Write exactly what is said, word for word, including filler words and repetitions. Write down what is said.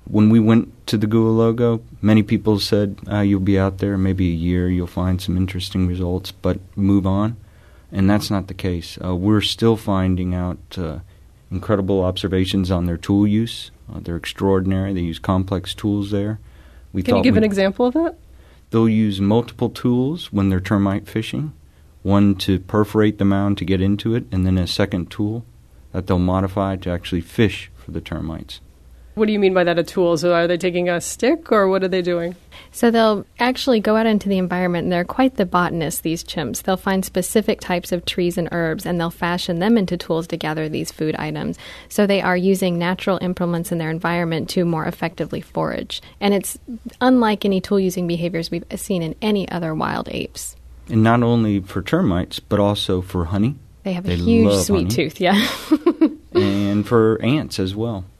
When we went to the Gualogo, many people said, uh, you'll be out there maybe a year, you'll find some interesting results, but move on. And that's not the case. Uh, we're still finding out uh, incredible observations on their tool use. Uh, they're extraordinary. They use complex tools there. We Can you give an example of that? They'll use multiple tools when they're termite fishing, one to perforate the mound to get into it, and then a second tool that they'll modify to actually fish for the termites. What do you mean by that, a tool? So are they taking a stick, or what are they doing? So they'll actually go out into the environment, and they're quite the botanists, these chimps. They'll find specific types of trees and herbs, and they'll fashion them into tools to gather these food items. So they are using natural implements in their environment to more effectively forage. And it's unlike any tool-using behaviors we've seen in any other wild apes. And not only for termites, but also for honey. They have they a huge love sweet honey. tooth, yeah. And for ants as well.